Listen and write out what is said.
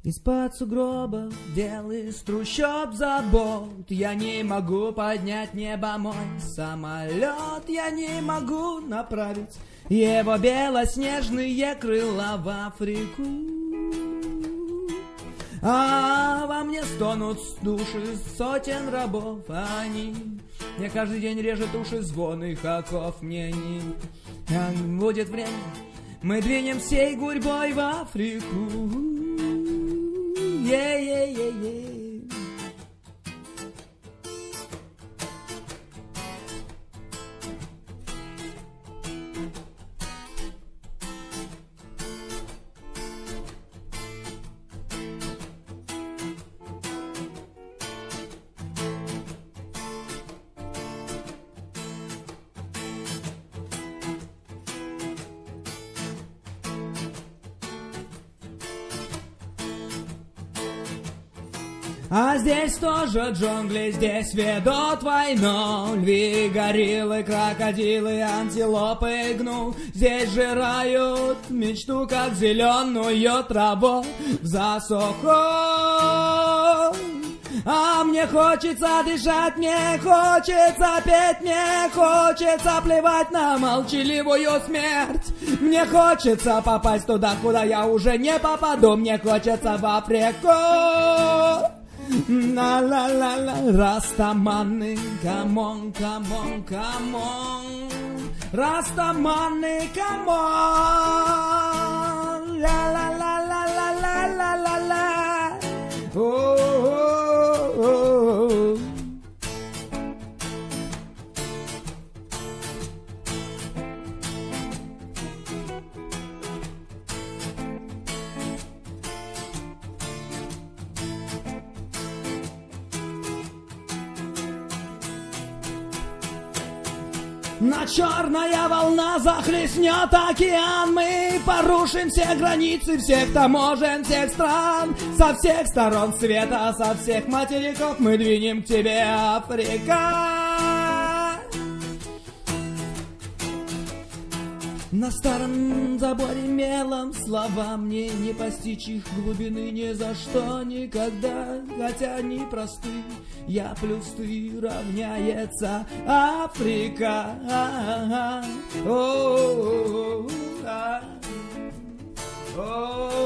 Из-под сугробов, дел из трущоб забот, я не могу поднять небо мой самолет, я не могу направить его белоснежные крыла в Африку. А во мне стонут души сотен рабов, они мне каждый день режет уши звон их оков. Мне не будет время, мы двинем всей гурьбой в Африку. Yeah. А здесь тоже джунгли, здесь ведут войну. Львы, гориллы, крокодилы, антилопы, гну. Здесь жирают мечту, как зеленую траву в засуху. А мне хочется дышать, мне хочется петь, мне хочется плевать на молчаливую смерть. Мне хочется попасть туда, куда я уже не попаду. Мне хочется в Африку. La Растаманы, камон, камон, камон. Растаманы, камон. La. Oh. На черная волна захлестнет океан, мы порушим все границы всех таможен, всех стран, со всех сторон света, со всех материков мы двинем к тебе, Африка. На старом заборе мелом слова мне не постичь их глубины ни за что никогда, хотя они просты. Я плюс ты равняется Африка. О.